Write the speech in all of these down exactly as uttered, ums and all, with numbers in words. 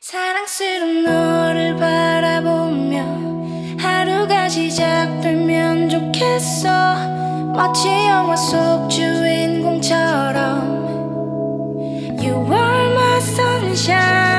사랑스러운 너를 바라보며 하루가 시작되면 좋겠어. 마치 영화 속 주인공처럼 You are my sunshine.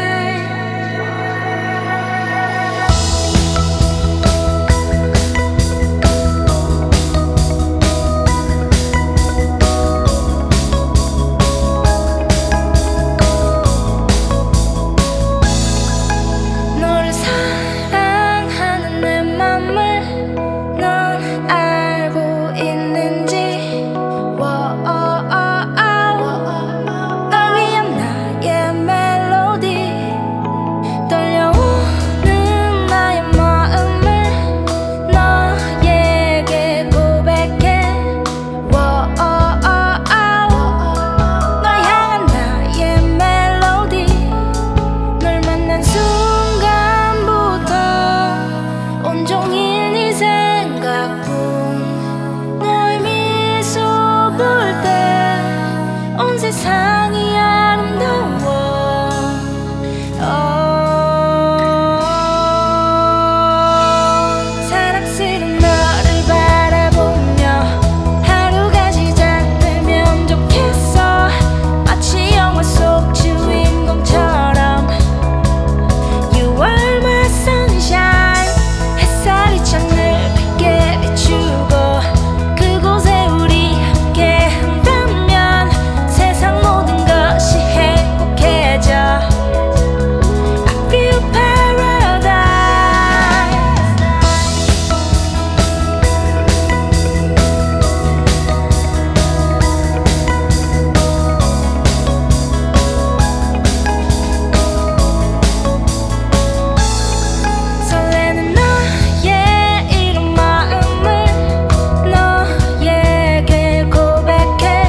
세상이 아름다워. oh. 사랑스러운 너를 바라보며 하루가 시작되면 좋겠어. 마치 영화 속 주인공처럼 You are my sunshine. 햇살이 창을 밝게 비추고 그곳에 우리 함께 한다면 세상 모든 것이 행복해져. I feel paradise. 설레는 너의 이런 마음을 너에게 고백해.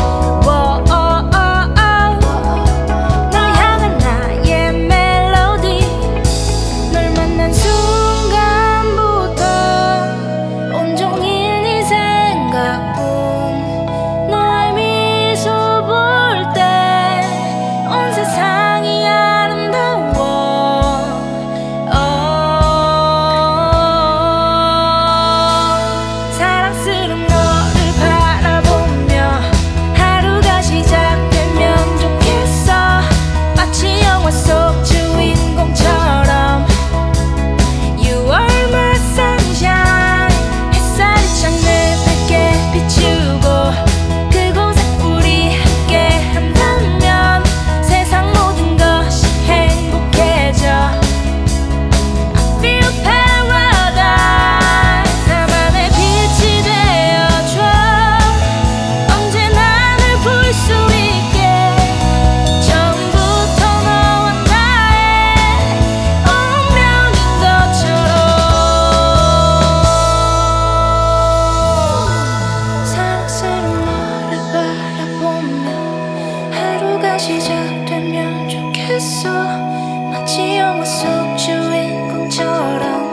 세상이 아름다워. oh. 사랑스러운 너를 바라보며 하루가 시작되면 좋겠어. 마치 영화 속 주인공처럼 You are my sunshine. 햇살이 창을 밝게 비추고 그곳에 우리 함께 한다면 세상 모든 것이 행복해져. I feel paradise. 나만의 빛이 되어줘. 언제나 널 볼 수 있게. 처음부터 너와 나의 운명인 것처럼. 사랑스러운 너를 바라보며 하루가 시작되면 좋겠어. 마치 영화 속 주인공처럼